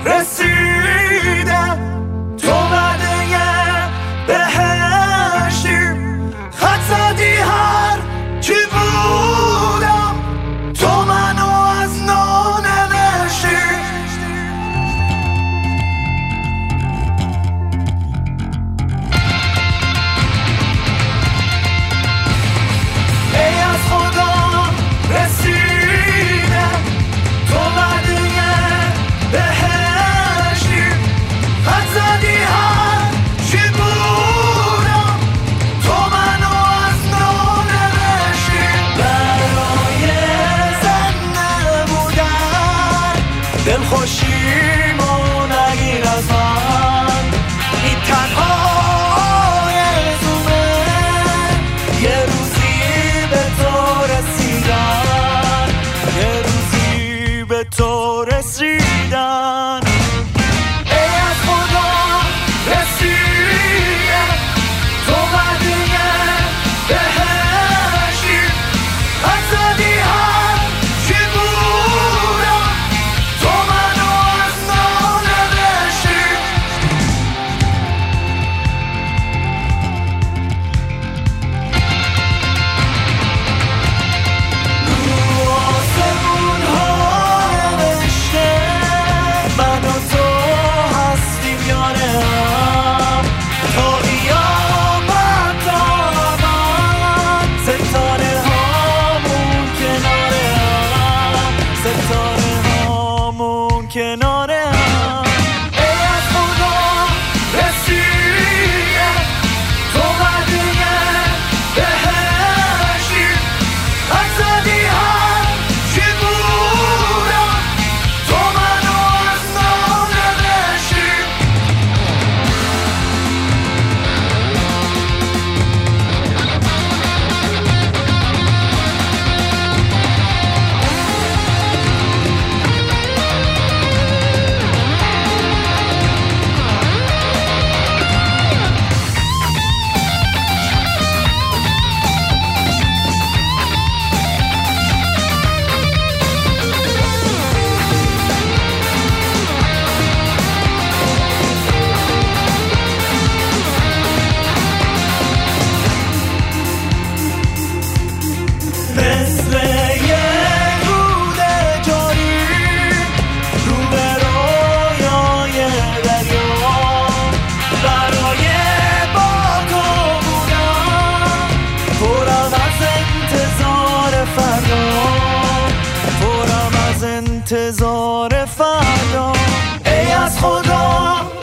رسیده تو وعده بهشتی خط زدی هر چی بودم تو منو از نو نوشتی ای از خدا رسیده تو وعده بهشتی خط زدی هر چی بودم تو منو از نو نوشتی برای زنده بودن دلخوشیمو نگیر از من این تنها آرزومه یه روزی به تو رسیدن یه روزی به تو رسیدن ای از خدا رسیده تو وعده بهشتی خط زدی هر چی بودم تو منو از نو نوشتی رو آسمون ها نوشته من و تو هستیم یار هم تا قیامت آمد ستاره هامون کنار هم ستاره هامون کنار هم ای از خدا رسیده تو وعده بهشتی خط زدی هر چی بودم تو منو از نو نوشتی مثل یه رود جاری رو به رویای دریا برای با تو بودم پرم از انتظار فردا پرم از انتظار فردا ای از خدا